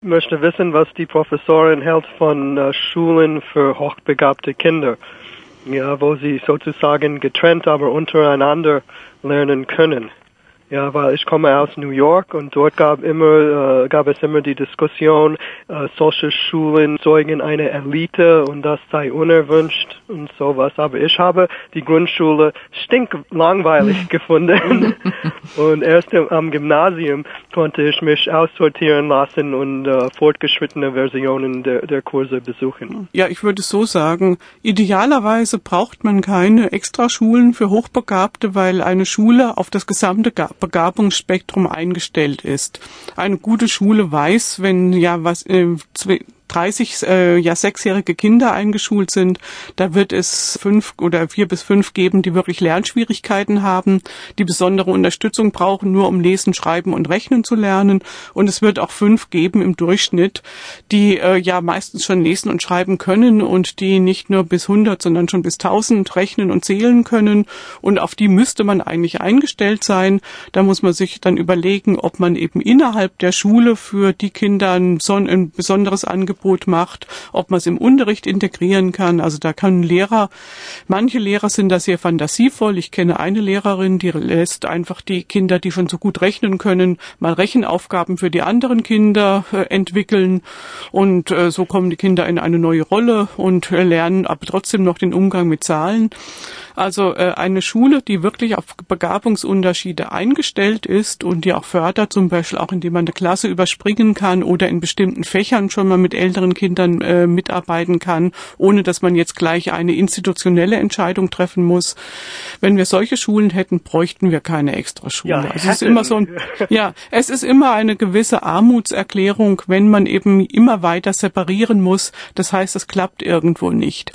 möchte wissen, was die Professorin hält von Schulen für hochbegabte Kinder. Ja, wo sie sozusagen getrennt, aber untereinander lernen können. Ja, weil ich komme aus New York und dort gab es immer die Diskussion, solche Schulen zeugen eine Elite und das sei unerwünscht und sowas. Aber ich habe die Grundschule stinklangweilig gefunden und erst am Gymnasium konnte ich mich aussortieren lassen und fortgeschrittene Versionen der Kurse besuchen. Ja, ich würde so sagen, idealerweise braucht man keine Extraschulen für Hochbegabte, weil eine Schule auf das gesamte Begabungsspektrum eingestellt ist. Eine gute Schule weiß, wenn 6-jährige Kinder eingeschult sind, da wird es 4 bis 5 geben, die wirklich Lernschwierigkeiten haben, die besondere Unterstützung brauchen, nur um Lesen, Schreiben und Rechnen zu lernen. Und es wird auch 5 geben im Durchschnitt, die meistens schon lesen und schreiben können und die nicht nur bis 100, sondern schon bis 1000 rechnen und zählen können. Und auf die müsste man eigentlich eingestellt sein. Da muss man sich dann überlegen, ob man eben innerhalb der Schule für die Kinder ein besonderes Angebot macht, ob man es im Unterricht integrieren kann. Also da können manche Lehrer sind da sehr fantasievoll. Ich kenne eine Lehrerin, die lässt einfach die Kinder, die schon so gut rechnen können, mal Rechenaufgaben für die anderen Kinder entwickeln und so kommen die Kinder in eine neue Rolle und lernen aber trotzdem noch den Umgang mit Zahlen. Also eine Schule, die wirklich auf Begabungsunterschiede eingestellt ist und die auch fördert, zum Beispiel auch indem man eine Klasse überspringen kann oder in bestimmten Fächern schon mal mit älteren Kindern mitarbeiten kann, ohne dass man jetzt gleich eine institutionelle Entscheidung treffen muss. Wenn wir solche Schulen hätten, bräuchten wir keine Extraschule. Ja, also es ist immer eine gewisse Armutserklärung, wenn man eben immer weiter separieren muss. Das heißt, es klappt irgendwo nicht.